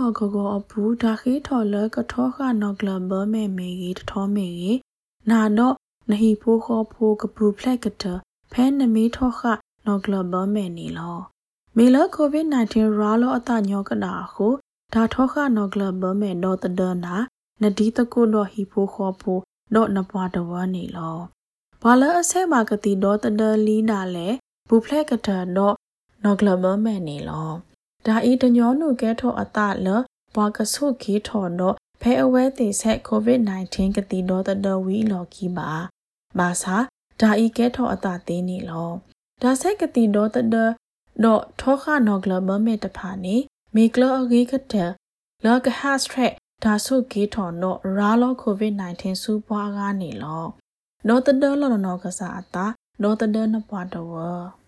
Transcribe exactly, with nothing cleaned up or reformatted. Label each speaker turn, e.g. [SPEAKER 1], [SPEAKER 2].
[SPEAKER 1] လောကကောအပူဒါခိထော်လကထောခနော်ကလဘမဲမေကြီးတထောမေကြီးနာတော့နဟီဖိုးခေါ်ဖိုးကပူဖလက်ကတဖဲနမီထောခနော်ကလဘမဲနီလောမေလကိုဗစ်နာတင်ရာလောအတညောကနာခုဒါထောခနော်ကလဘမဲတော့တဒနာနဒီတကုတော့ဟီဖိုးခေါ်ဖိုးတော့နပွားတဝနီလောဘာလအဆဲမာကတိတော့တဒလီနာလေဘူဖလက်ကတတော့နော်ကလဘမဲနီလောဒါဤတညောနုကဲထောအတလဘွာကဆုခီထောတော့ဖဲအဝဲတိဆက်ကိုဗစ်နာတင်ကတိတော့တဒဝီလောကီပါဘာသာဒါဤကဲထောအတသေးနီလောဒါဆက်ကတိတော့တဒတော့ထောခနော်ကလဘမဲတဖာနေမေကလအဂီကတဲ့လောကဟတ်စထရက်ဒါဆုခီထောတော့ရာလောကိုဗစ်နာတင်စူပွားကနေလောတော့တဒလောနော်ကစားအတတော့တဒနပွားတော့